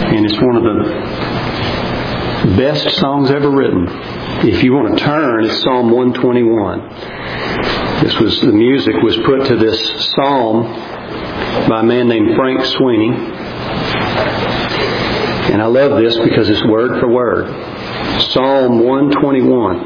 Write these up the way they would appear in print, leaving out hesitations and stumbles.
And it's one of the best songs ever written. If you want to turn, it's Psalm 121. The music was put to this psalm by a man named Frank Sweeney. And I love this because it's word for word. Psalm 121.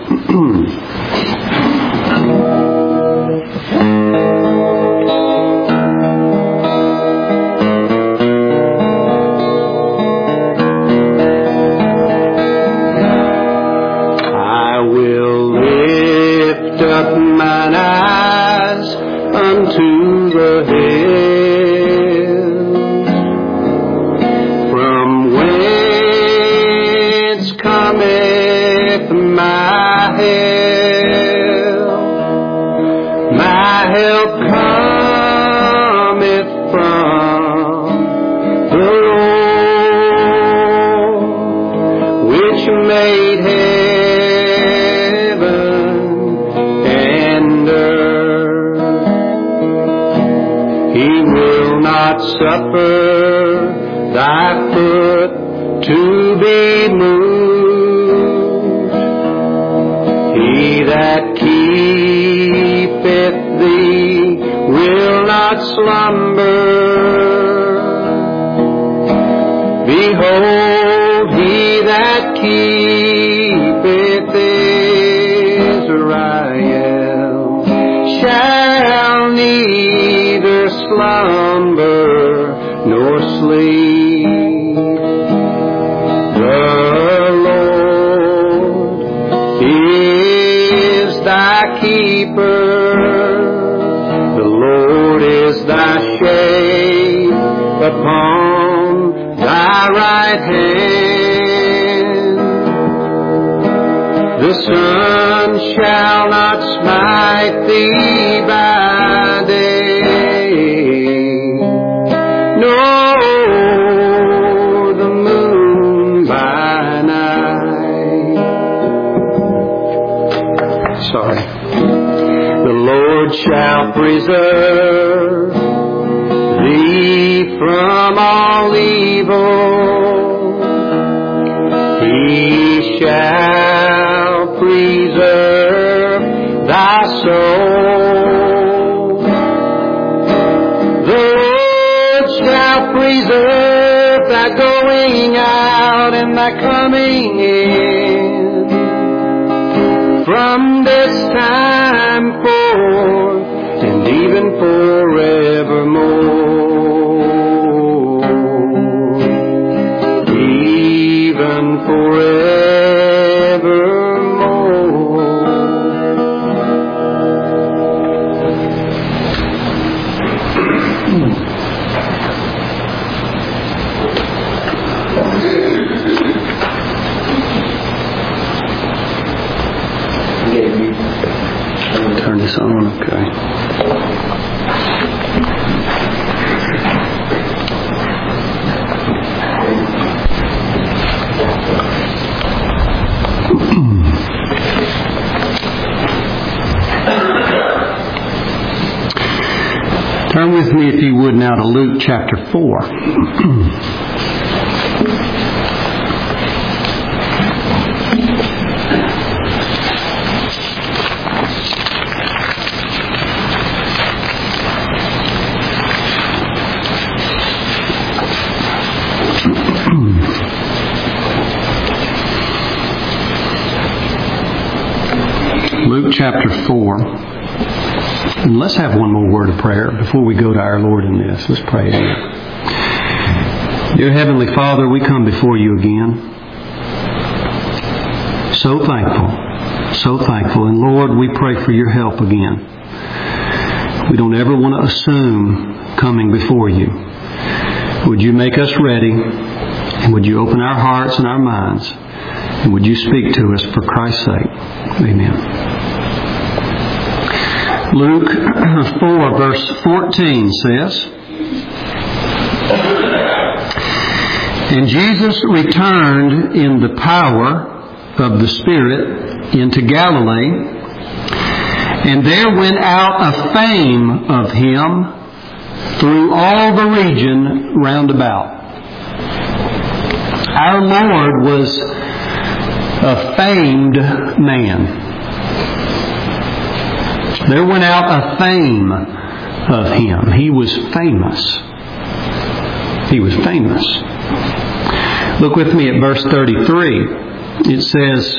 Suffer thy foot to be moved. He that keepeth thee will not slumber. Behold, he that keepeth Israel shall neither slumber nor sleep. The Lord is thy keeper. The Lord is thy shade upon thy right hand. The sun shall not smite thee by day, nor the moon by night. Sorry. The Lord shall preserve thee from all evil. He shall preserve thy soul. The Lord shall preserve thy going out and thy coming in, from this time forth and even forevermore. Even forevermore. Turn this on, okay. Turn with me, if you would, now to Luke chapter 4. Luke chapter 4. And let's have one more word of prayer before we go to our Lord in this. Let's pray. Dear Heavenly Father, we come before you again. So thankful. So thankful. And Lord, we pray for your help again. We don't ever want to assume coming before you. Would you make us ready? And would you open our hearts and our minds? And would you speak to us for Christ's sake? Amen. Luke 4 verse 14 says, And Jesus returned in the power of the Spirit into Galilee, and there went out a fame of him through all the region round about. Our Lord was a famed man. There went out a fame of Him. He was famous. He was famous. Look with me at verse 33. It says,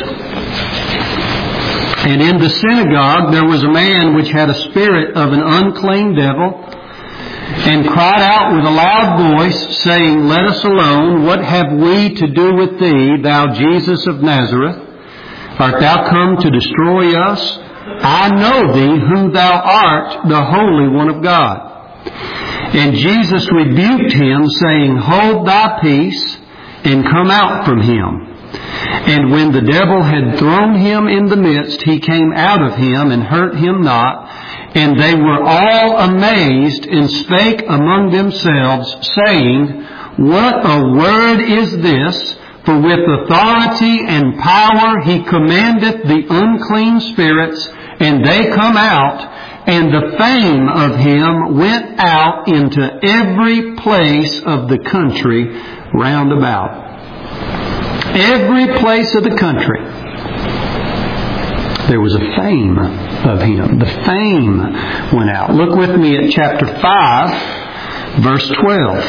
"And in the synagogue there was a man which had a spirit of an unclean devil, and cried out with a loud voice, saying, Let us alone, what have we to do with thee, thou Jesus of Nazareth? Art thou come to destroy us? I know thee, who thou art, the Holy One of God. And Jesus rebuked him, saying, Hold thy peace, and come out from him. And when the devil had thrown him in the midst, he came out of him, and hurt him not. And they were all amazed, and spake among themselves, saying, What a word is this! For with authority and power he commandeth the unclean spirits, and they come out. And the fame of him went out into every place of the country round about." Every place of the country, there was a fame of him. The fame went out. Look with me at chapter 5, verse 12.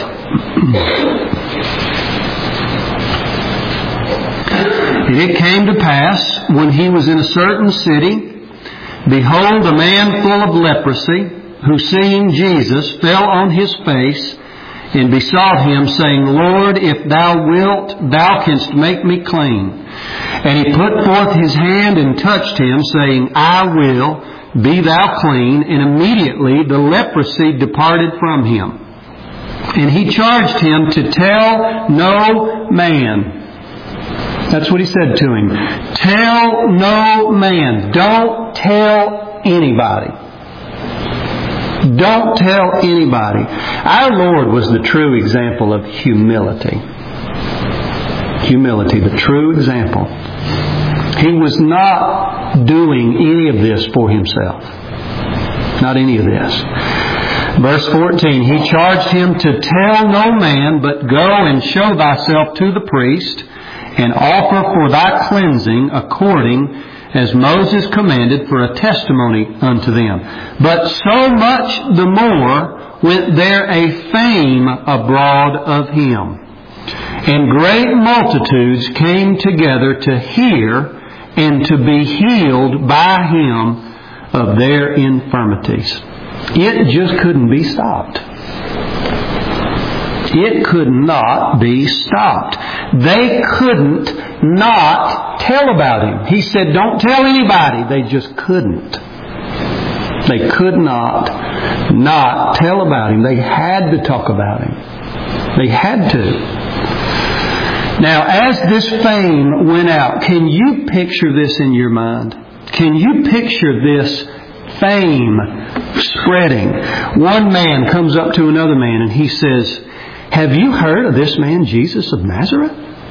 "And it came to pass, when he was in a certain city, behold, a man full of leprosy, who seeing Jesus fell on his face, and besought him, saying, Lord, if thou wilt, thou canst make me clean. And he put forth his hand and touched him, saying, I will, be thou clean. And immediately the leprosy departed from him. And he charged him to tell no man." That's what he said to him. Tell no man. Don't tell anybody. Don't tell anybody. Our Lord was the true example of humility. Humility, the true example. He was not doing any of this for himself. Not any of this. Verse 14, "He charged him to tell no man, but go and show thyself to the priest, and offer for thy cleansing according as Moses commanded, for a testimony unto them. But so much the more went there a fame abroad of him. And great multitudes came together to hear and to be healed by him of their infirmities." It just couldn't be stopped. It could not be stopped. They couldn't not tell about him. He said, don't tell anybody. They just couldn't. They could not tell about him. They had to talk about him. They had to. Now, as this fame went out, can you picture this in your mind? Can you picture this fame spreading? One man comes up to another man and he says, have you heard of this man, Jesus of Nazareth?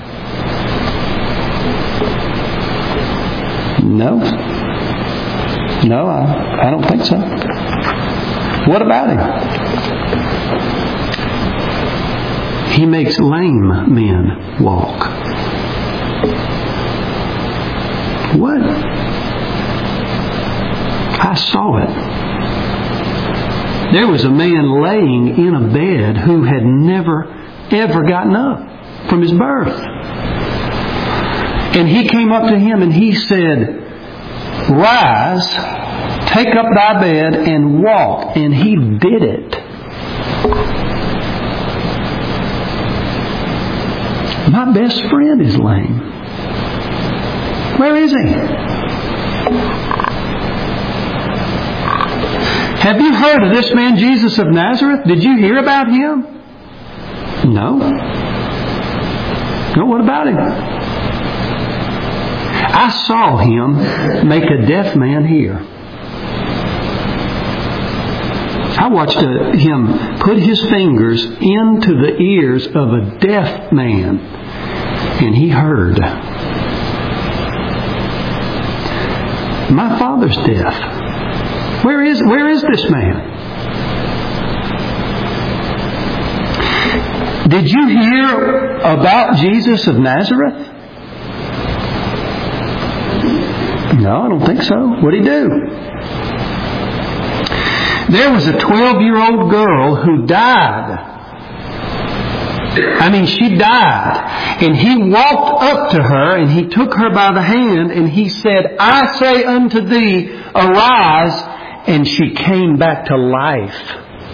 No, I don't think so. What about him? He makes lame men walk. What? I saw it. There was a man laying in a bed who had never, ever gotten up from his birth. And he came up to him and he said, rise, take up thy bed and walk. And he did it. My best friend is lame. Where is he? Have you heard of this man, Jesus of Nazareth? Did you hear about him? No. No, what about him? I saw him make a deaf man hear. I watched him put his fingers into the ears of a deaf man, and he heard. My father's deaf. Where is this man? Did you hear about Jesus of Nazareth? No, I don't think so. What did he do? There was a 12-year-old girl who died. She died. And he walked up to her and he took her by the hand and he said, I say unto thee, arise. And she came back to life.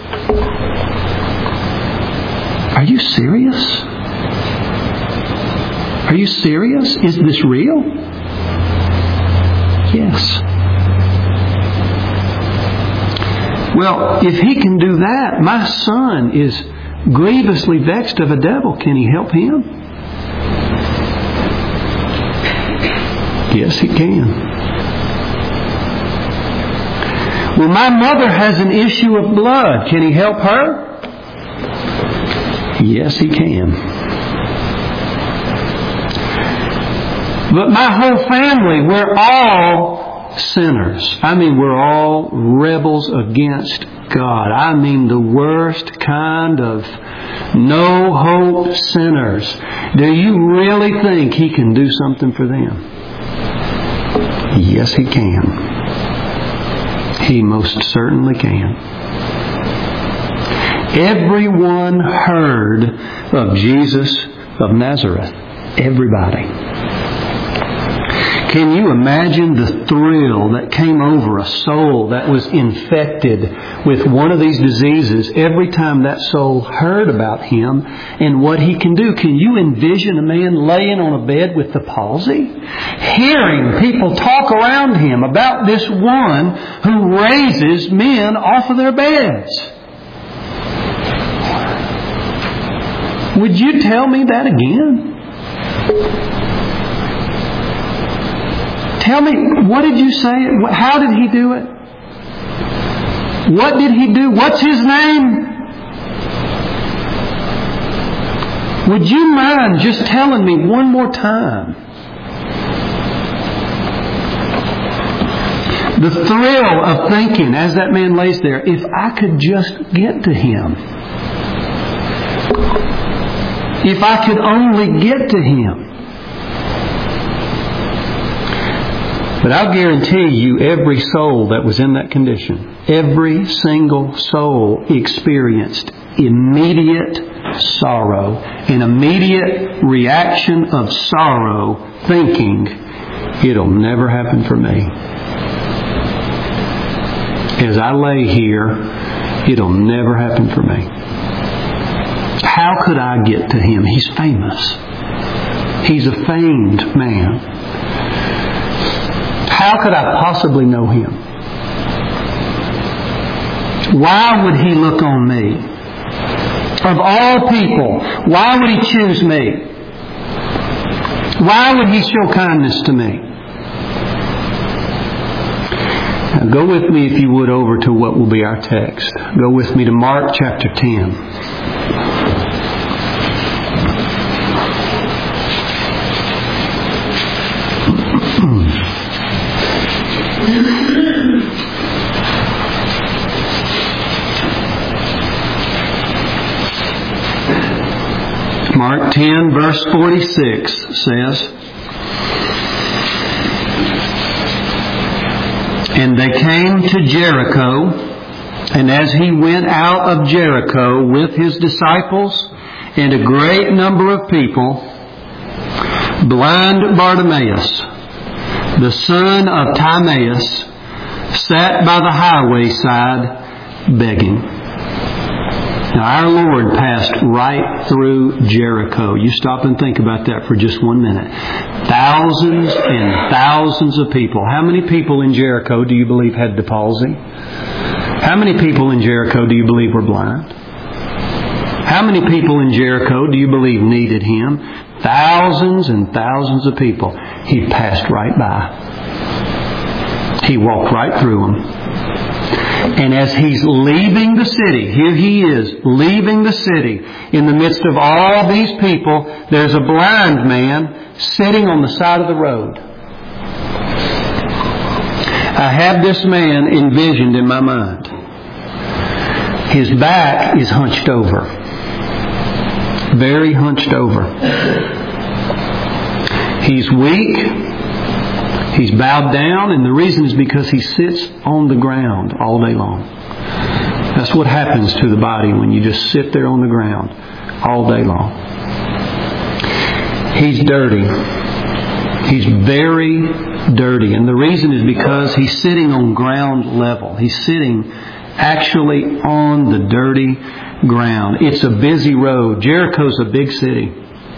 Are you serious? Are you serious? Is this real? Yes. Well, if he can do that, my son is grievously vexed of a devil. Can he help him? Yes, he can. Well, my mother has an issue of blood. Can he help her? Yes, he can. But my whole family, we're all sinners. We're all rebels against God. The worst kind of no hope sinners. Do you really think he can do something for them? Yes, he can. He most certainly can. Everyone heard of Jesus of Nazareth. Everybody. Can you imagine the thrill that came over a soul that was infected with one of these diseases every time that soul heard about him and what he can do? Can you envision a man laying on a bed with the palsy? Hearing people talk around him about this one who raises men off of their beds. Would you tell me that again? Tell me, what did you say? How did he do it? What did he do? What's his name? Would you mind just telling me one more time? The thrill of thinking as that man lays there, if I could just get to him. If I could only get to him. But I'll guarantee you every soul that was in that condition, every single soul experienced immediate sorrow, an immediate reaction of sorrow, thinking, it'll never happen for me. As I lay here, it'll never happen for me. How could I get to him? He's famous. He's a famed man. How could I possibly know him? Why would he look on me? Of all people, why would he choose me? Why would he show kindness to me? Now go with me, if you would, over to what will be our text. Go with me to Mark chapter 10. Mark 10 verse 46 says, And they came to Jericho, and as he went out of Jericho with his disciples and a great number of people, blind Bartimaeus, the son of Timaeus, sat by the highway side begging. Now, our Lord passed right through Jericho. You stop and think about that for just 1 minute. Thousands and thousands of people. How many people in Jericho do you believe had the palsy? How many people in Jericho do you believe were blind? How many people in Jericho do you believe needed him? Thousands and thousands of people. He passed right by. He walked right through them. And as he's leaving the city, here he is, leaving the city, in the midst of all these people, there's a blind man sitting on the side of the road. I have this man envisioned in my mind. His back is hunched over. very hunched over. He's weak. He's bowed down, and the reason is because he sits on the ground all day long. That's what happens to the body when you just sit there on the ground all day long. He's dirty. He's very dirty. And the reason is because he's sitting on ground level. He's sitting actually on the dirty ground. It's a busy road. Jericho's a big city.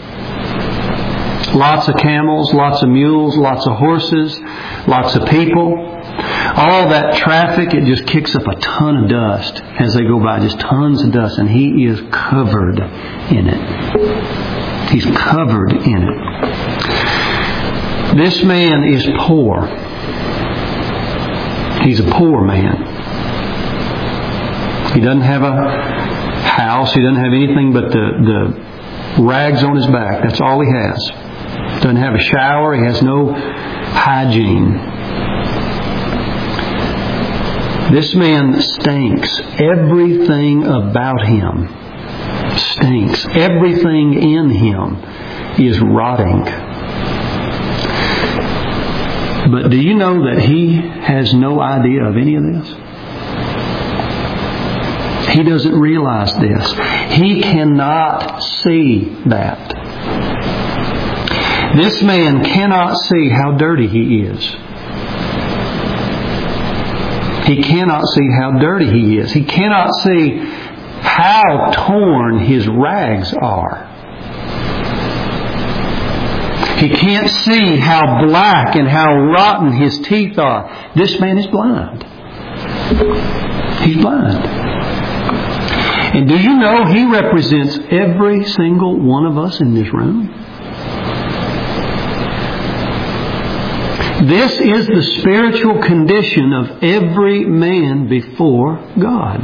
Lots of camels, lots of mules, lots of horses, lots of people. All that traffic, it just kicks up a ton of dust as they go by. Just tons of dust. And he is covered in it. He's covered in it. This man is poor. He's a poor man. He doesn't have a house. He doesn't have anything but the rags on his back. That's all he has. Doesn't have a shower. He has no hygiene. This man stinks. Everything about him stinks. Everything in him is rotting. But do you know that he has no idea of any of this? He doesn't realize this. He cannot see that. This man cannot see how dirty he is. He cannot see how dirty he is. He cannot see how torn his rags are. He can't see how black and how rotten his teeth are. This man is blind. He's blind. And do you know he represents every single one of us in this room? This is the spiritual condition of every man before God.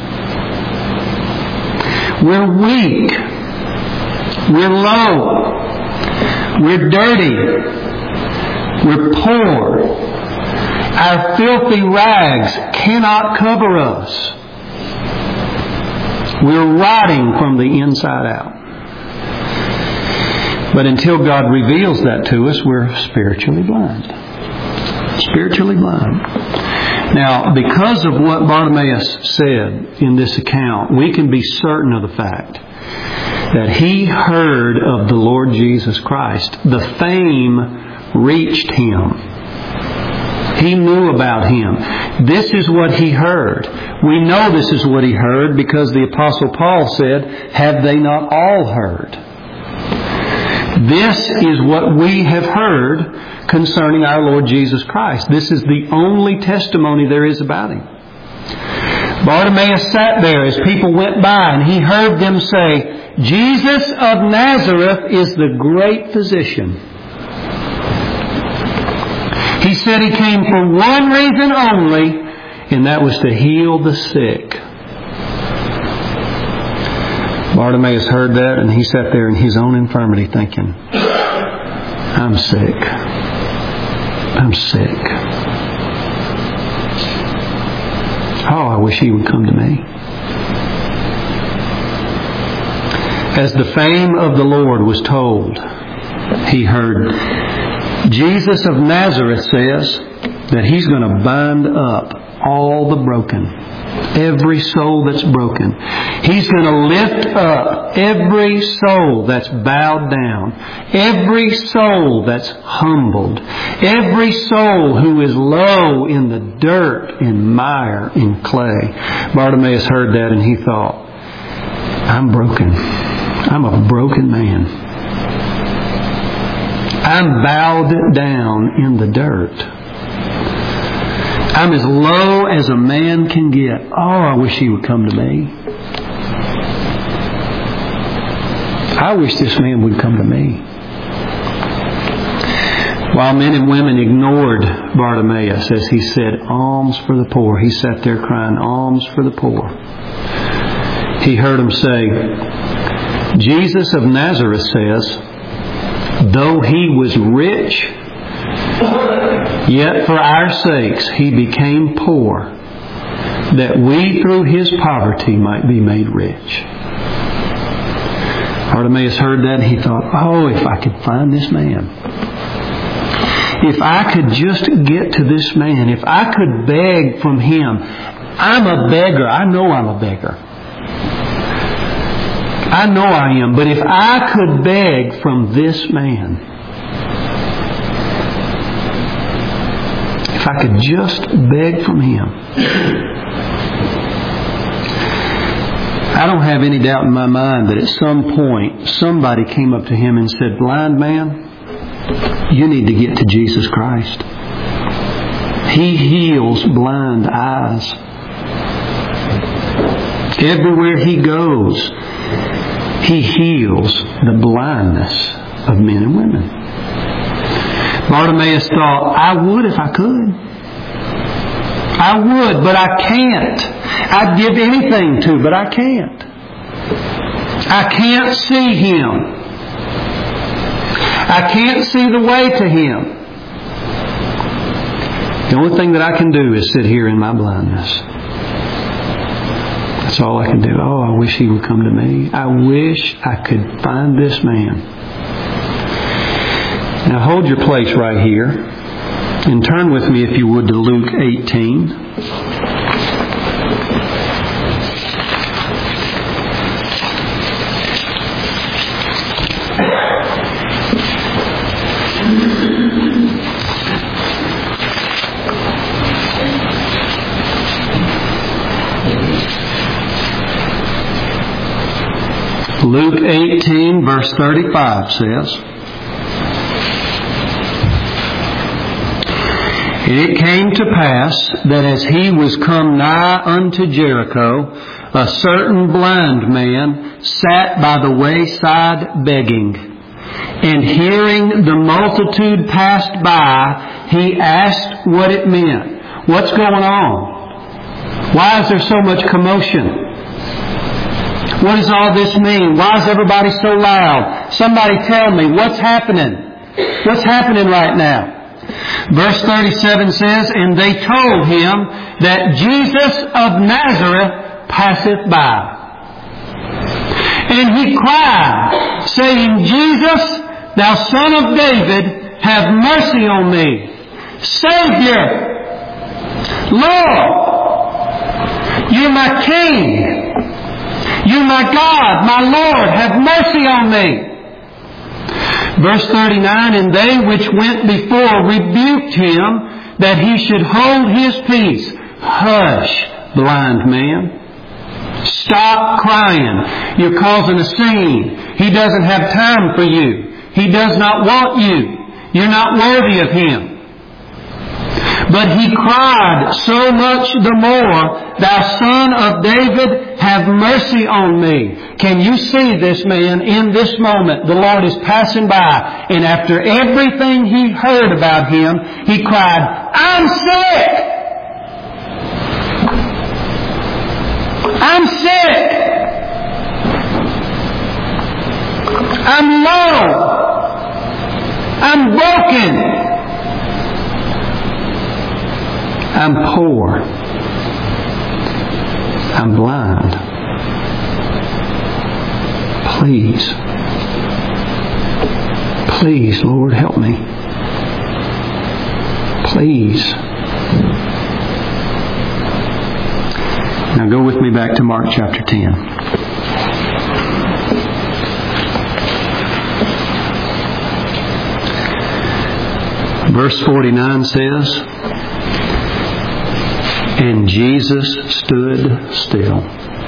We're weak. We're low. We're dirty. We're poor. Our filthy rags cannot cover us. We're rotting from the inside out. But until God reveals that to us, we're spiritually blind. Spiritually blind. Now, because of what Bartimaeus said in this account, we can be certain of the fact that he heard of the Lord Jesus Christ. The fame reached him. He knew about him. This is what he heard. We know this is what he heard because the Apostle Paul said, "Have they not all heard?" This is what we have heard concerning our Lord Jesus Christ. This is the only testimony there is about him. Bartimaeus sat there as people went by and he heard them say, "Jesus of Nazareth is the great physician." He said he came for one reason only, and that was to heal the sick. Bartimaeus heard that and he sat there in his own infirmity thinking, "I'm sick. I'm sick. Oh, I wish he would come to me." As the fame of the Lord was told, he heard, Jesus of Nazareth says that he's going to bind up all the broken. Every soul that's broken. He's going to lift up every soul that's bowed down. Every soul that's humbled. Every soul who is low in the dirt and mire and clay. Bartimaeus heard that and he thought, "I'm broken. I'm a broken man. I'm bowed down in the dirt. I'm as low as a man can get. Oh, I wish he would come to me. I wish this man would come to me." While men and women ignored Bartimaeus as he said, "Alms for the poor," he sat there crying, "Alms for the poor." He heard him say, Jesus of Nazareth says, though he was rich, yet for our sakes he became poor, that we through his poverty might be made rich. Bartimaeus heard that and he thought, oh, if I could find this man. If I could just get to this man. If I could beg from him. I'm a beggar. I know I'm a beggar. I know I am. But if I could beg from this man. If I could just beg from him. I don't have any doubt in my mind that at some point somebody came up to him and said, blind man, you need to get to Jesus Christ. He heals blind eyes. Everywhere He goes, He heals the blindness of men and women. Bartimaeus thought, I would if I could. I would, but I can't. I'd give anything to, but I can't. I can't see Him. I can't see the way to Him. The only thing that I can do is sit here in my blindness. That's all I can do. Oh, I wish He would come to me. I wish I could find this man. Now hold your place right here and turn with me, if you would, to Luke 18. Luke 18, verse 35 says, And it came to pass that as he was come nigh unto Jericho, a certain blind man sat by the wayside begging. And hearing the multitude passed by, he asked what it meant. What's going on? Why is there so much commotion? What does all this mean? Why is everybody so loud? Somebody tell me, what's happening? What's happening right now? Verse 37 says, And they told him that Jesus of Nazareth passeth by. And he cried, saying, Jesus, thou Son of David, have mercy on me. Savior, Lord, you're my King. You, my God, my Lord, have mercy on me. Verse 39, And they which went before rebuked him that he should hold his peace. Hush, blind man. Stop crying. You're causing a scene. He doesn't have time for you. He does not want you. You're not worthy of Him. But he cried so much the more, Thou Son of David, have mercy on me. Can you see this man in this moment? The Lord is passing by, and after everything he heard about him, he cried, I'm sick! I'm sick! I'm low! I'm broken! I'm poor. I'm blind. Please. Please, Lord, help me. Please. Now go with me back to Mark chapter 10. Verse 49 says, And Jesus stood still.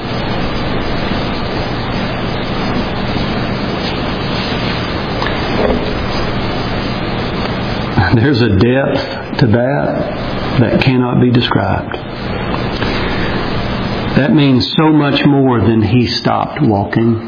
There's a depth to that cannot be described. That means so much more than he stopped walking.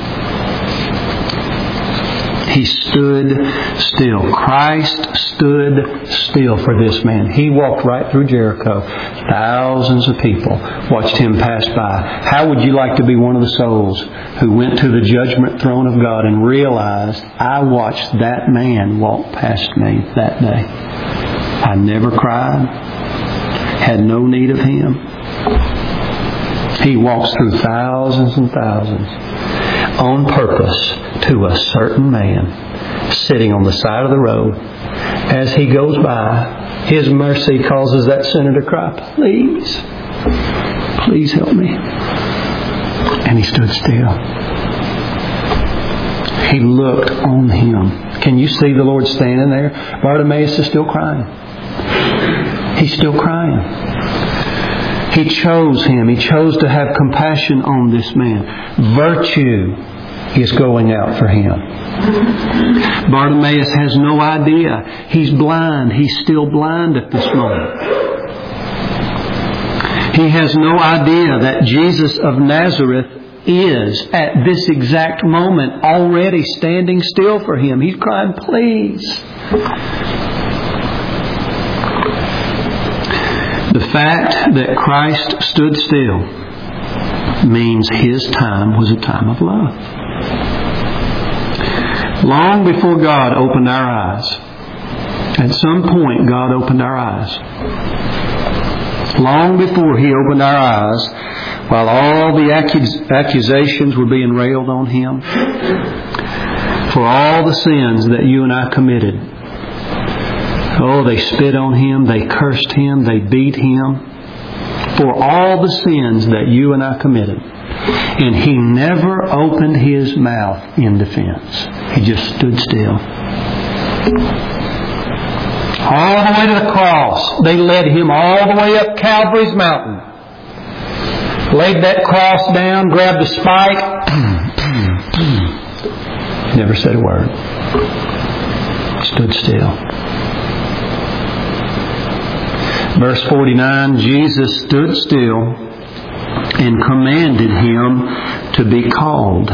He stood still. Christ stood still for this man. He walked right through Jericho. Thousands of people watched him pass by. How would you like to be one of the souls who went to the judgment throne of God and realized, I watched that man walk past me that day. I never cried. Had no need of him. He walks through thousands and thousands. on purpose to a certain man sitting on the side of the road. As he goes by, His mercy causes that sinner to cry, please, please help me. And he stood still. He looked on him. Can you see the Lord standing there? Bartimaeus is still crying. He's still crying. He chose him. He chose to have compassion on this man. Virtue is going out for him. Bartimaeus has no idea. He's blind. He's still blind at this moment. He has no idea that Jesus of Nazareth is, at this exact moment, already standing still for him. He's crying, please. The fact that Christ stood still means His time was a time of love. Long before God opened our eyes, at some point God opened our eyes. Long before He opened our eyes, while all the accusations were being railed on Him, for all the sins that you and I committed. Oh, they spit on Him, they cursed Him, they beat Him, for all the sins that you and I committed. And He never opened His mouth in defense. He just stood still. All the way to the cross. They led Him all the way up Calvary's mountain. Laid that cross down, grabbed a spike. Never said a word. Stood still. Verse 49, Jesus stood still and commanded him to be called.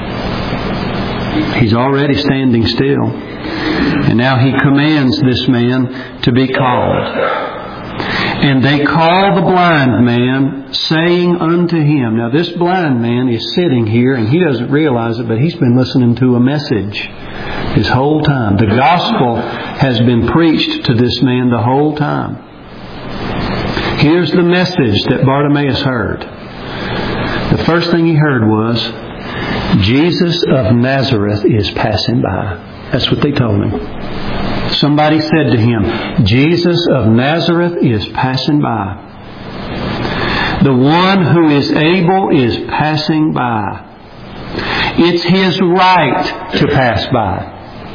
He's already standing still. And now He commands this man to be called. And they call the blind man, saying unto him. Now this blind man is sitting here and he doesn't realize it, but he's been listening to a message his whole time. The gospel has been preached to this man the whole time. Here's the message that Bartimaeus heard. The first thing he heard was, Jesus of Nazareth is passing by. That's what they told him. Somebody said to him, Jesus of Nazareth is passing by. The one who is able is passing by. It's His right to pass by.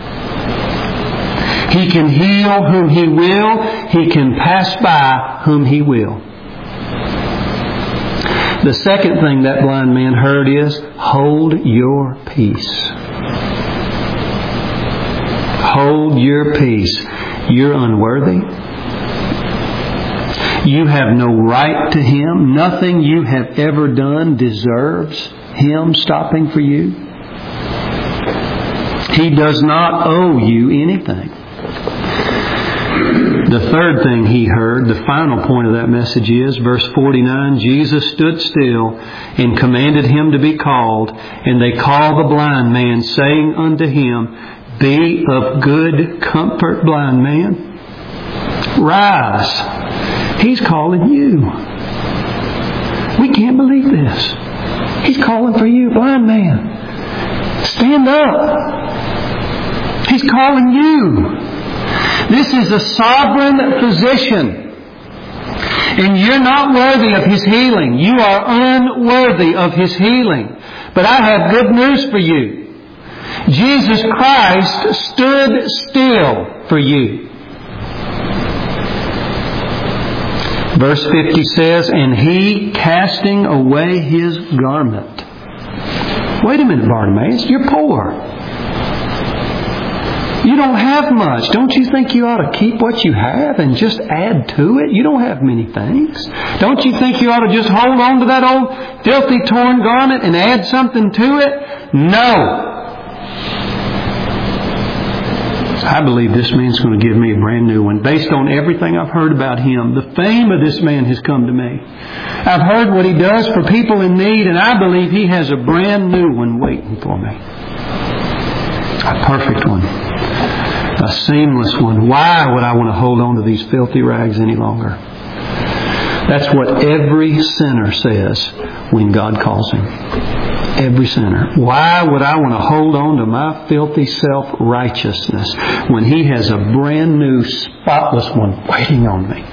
He can heal whom He will. He can pass by whom He will. The second thing that blind man heard is, hold your peace. Hold your peace. You're unworthy. You have no right to Him. Nothing you have ever done deserves Him stopping for you. He does not owe you anything. The third thing he heard, the final point of that message is, verse 49, Jesus stood still and commanded him to be called, and they called the blind man, saying unto him, be of good comfort, blind man. Rise. He's calling you. We can't believe this. He's calling for you, blind man. Stand up. He's calling you. This is a sovereign physician. And you're not worthy of His healing. You are unworthy of His healing. But I have good news for you. Jesus Christ stood still for you. Verse 50 says, and He, casting away His garment. Wait a minute, Bartimaeus, you're poor. You don't have much. Don't you think you ought to keep what you have and just add to it? You don't have many things. Don't you think you ought to just hold on to that old filthy torn garment and add something to it? No. I believe this man's going to give me a brand new one. Based on everything I've heard about him, the fame of this man has come to me. I've heard what he does for people in need, and I believe he has a brand new one waiting for me. A perfect one. A seamless one. Why would I want to hold on to these filthy rags any longer? That's what every sinner says when God calls him. Every sinner. Why would I want to hold on to my filthy self-righteousness when He has a brand new, spotless one waiting on me?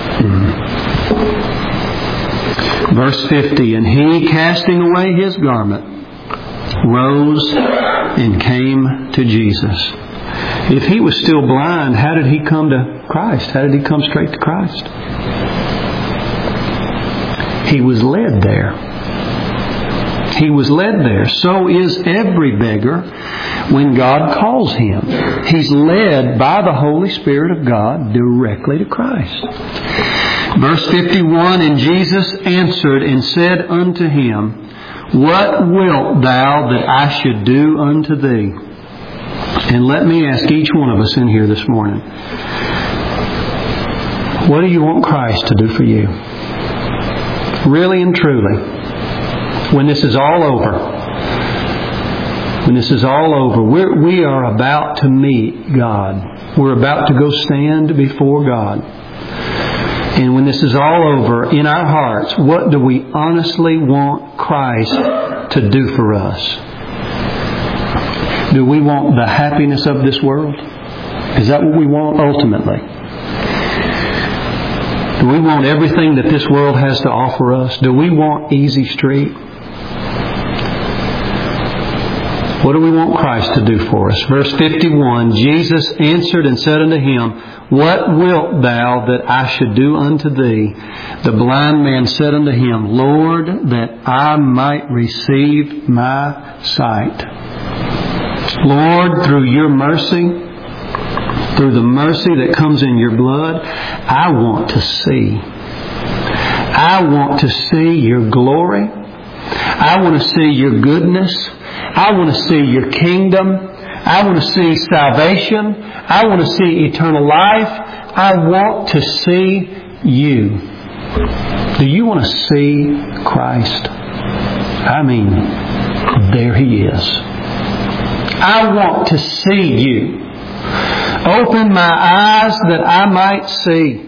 Verse 50, and He, casting away His garment, rose and came to Jesus. If He was still blind, how did He come to Christ? How did He come straight to Christ? He was led there. He was led there. So is every beggar when God calls him. He's led by the Holy Spirit of God directly to Christ. Verse 51, and Jesus answered and said unto him, What wilt thou that I should do unto thee? And let me ask each one of us in here this morning, what do you want Christ to do for you? Really and truly. When this is all over. When this is all over, we are about to meet God. We're about to go stand before God. And when this is all over, in our hearts, what do we honestly want Christ to do for us? Do we want the happiness of this world? Is that what we want ultimately? Do we want everything that this world has to offer us? Do we want easy street? What do we want Christ to do for us? Verse 51, Jesus answered and said unto him, What wilt thou that I should do unto thee? The blind man said unto him, Lord, that I might receive my sight. Lord, through your mercy, through the mercy that comes in your blood, I want to see. I want to see your glory. I want to see your goodness. I want to see your kingdom. I want to see salvation. I want to see eternal life. I want to see you. Do you want to see Christ? I mean, there He is. I want to see you. Open my eyes that I might see.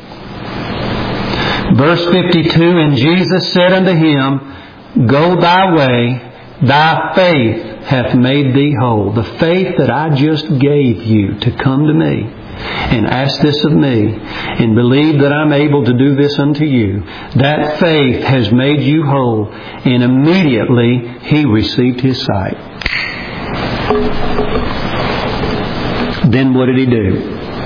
Verse 52, and Jesus said unto him, Go thy way, thy faith hath made thee whole. The faith that I just gave you to come to me and ask this of me and believe that I'm able to do this unto you, that faith has made you whole. And immediately he received his sight. Then what did he do?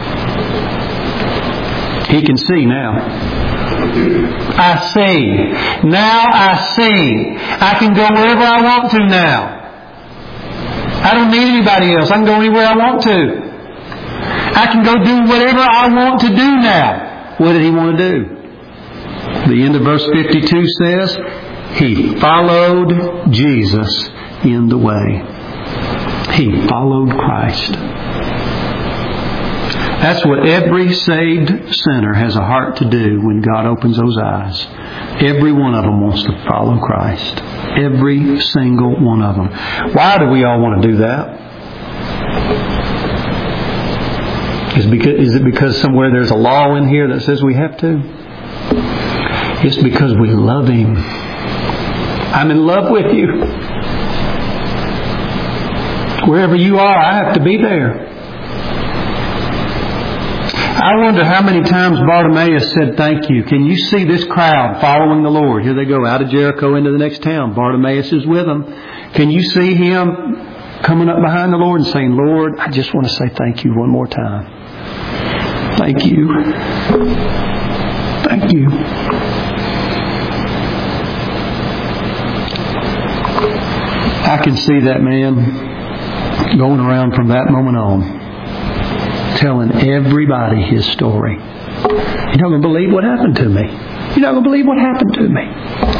He can see now. I see. Now I see. I can go wherever I want to now. I don't need anybody else. I can go anywhere I want to. I can go do whatever I want to do now. What did he want to do? The end of verse 52 says, he followed Jesus in the way. He followed Christ. That's what every saved sinner has a heart to do when God opens those eyes. Every one of them wants to follow Christ. Every single one of them. Why do we all want to do that? Is it because somewhere there's a law in here that says we have to? It's because we love Him. I'm in love with you. Wherever you are, I have to be there. I wonder how many times Bartimaeus said, thank you. Can you see this crowd following the Lord? Here they go out of Jericho into the next town. Bartimaeus is with them. Can you see him coming up behind the Lord and saying, Lord, I just want to say thank you one more time. Thank you. Thank you. I can see that man going around from that moment on, telling everybody his story. You're not going to believe what happened to me. You're not going to believe what happened to me.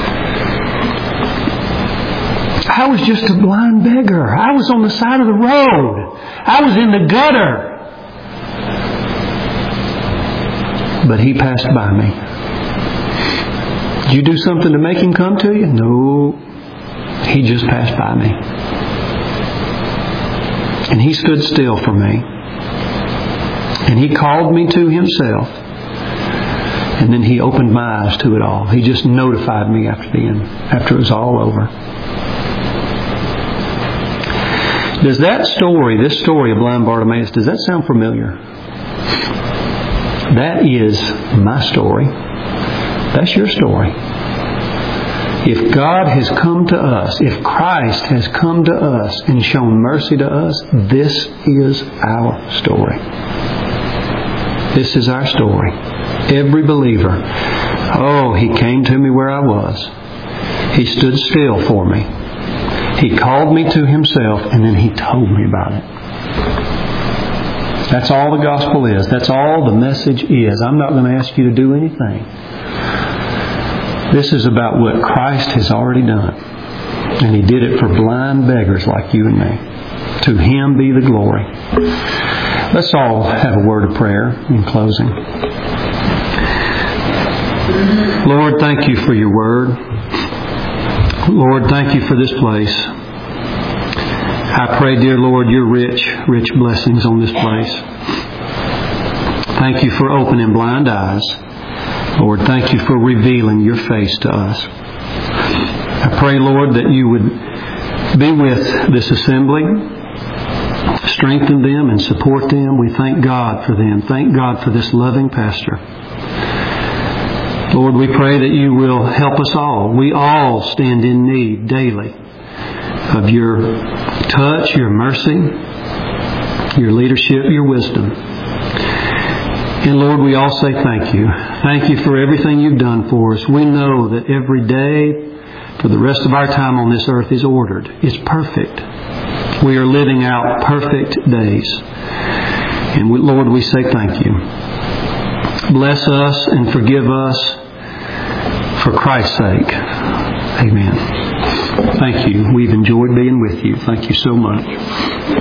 I was just a blind beggar. I was on the side of the road. I was in the gutter. But He passed by me. Did you do something to make Him come to you? No. He just passed by me. And He stood still for me. And He called me to Himself. And then He opened my eyes to it all. He just notified me after it was all over. Does that story, this story of blind Bartimaeus, does that sound familiar? That is my story. That's your story. If God has come to us, if Christ has come to us and shown mercy to us, this is our story. This is our story. Every believer. Oh, He came to me where I was. He stood still for me. He called me to Himself, and then He told me about it. That's all the gospel is. That's all the message is. I'm not going to ask you to do anything. This is about what Christ has already done. And He did it for blind beggars like you and me. To Him be the glory. Let's all have a word of prayer in closing. Lord, thank You for Your word. Lord, thank You for this place. I pray, dear Lord, Your rich blessings on this place. Thank You for opening blind eyes. Lord, thank You for revealing Your face to us. I pray, Lord, that You would be with this assembly, strengthen them and support them. We thank God for them. Thank God for this loving pastor. Lord, we pray that You will help us all. We all stand in need daily of Your touch, Your mercy, Your leadership, Your wisdom. And Lord, we all say thank You. Thank You for everything You've done for us. We know that every day for the rest of our time on this earth is ordered. It's perfect. We are living out perfect days. And Lord, we say thank You. Bless us and forgive us for Christ's sake. Amen. Thank You. We've enjoyed being with you. Thank you so much.